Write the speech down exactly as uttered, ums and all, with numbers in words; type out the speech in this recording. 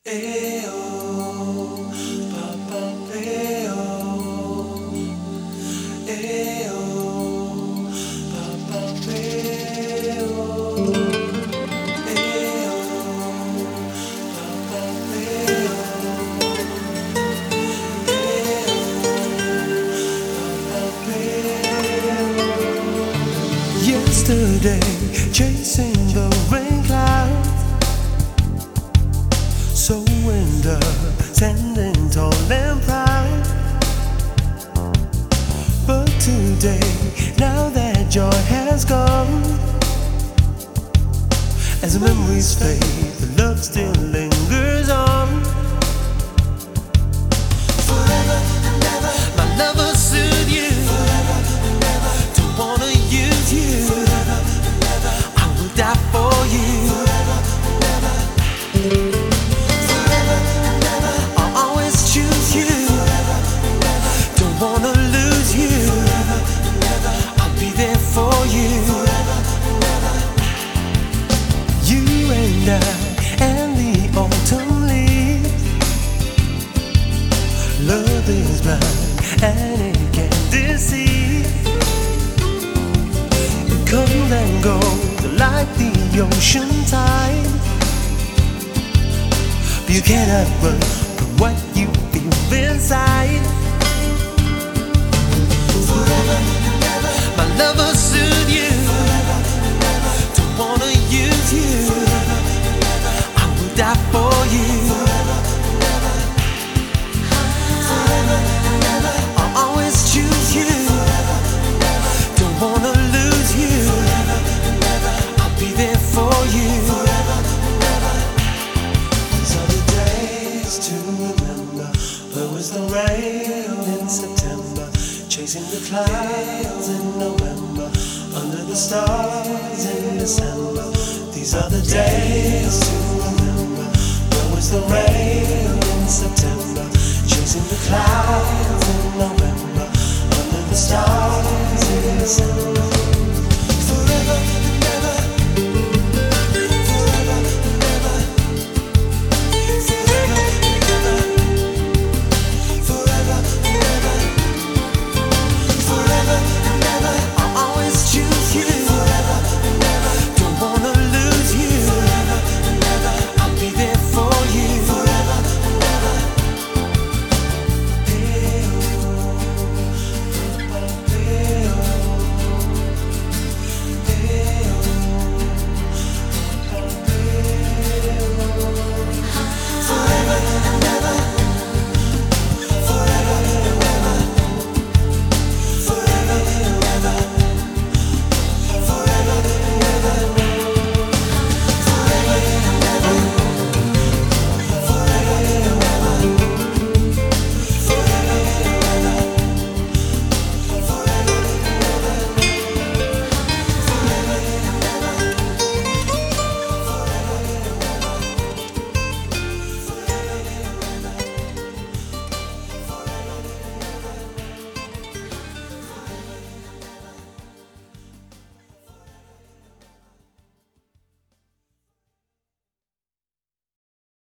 Ayo, papa, ayo, ayo, papa, ayo, ayo, papa, ayo, ayo, papa, ayo. Yesterday, chasing the rain clouds. So winter, standing tall and proud. But today, now that joy has gone, as the memories fade, the love still lingers on. Forever and ever, my love will soothe you. Forever and ever, don't wanna use you. Forever and ever, I will die for you. Forever and ever. Wanna lose you, I'll be there for you. You and I and the autumn leaves. Love is blind and it can deceive. It comes and goes like the ocean tide. But you cannot run from what you feel inside. My love will soothe you. Don't wanna use you. I will die for you. I'll always choose you. Don't wanna lose you. I'll be there for you. These are the days to remember. Where was the rain in September? Chasing the clouds in November, under the stars in December. These are the days to remember. Where was the rain?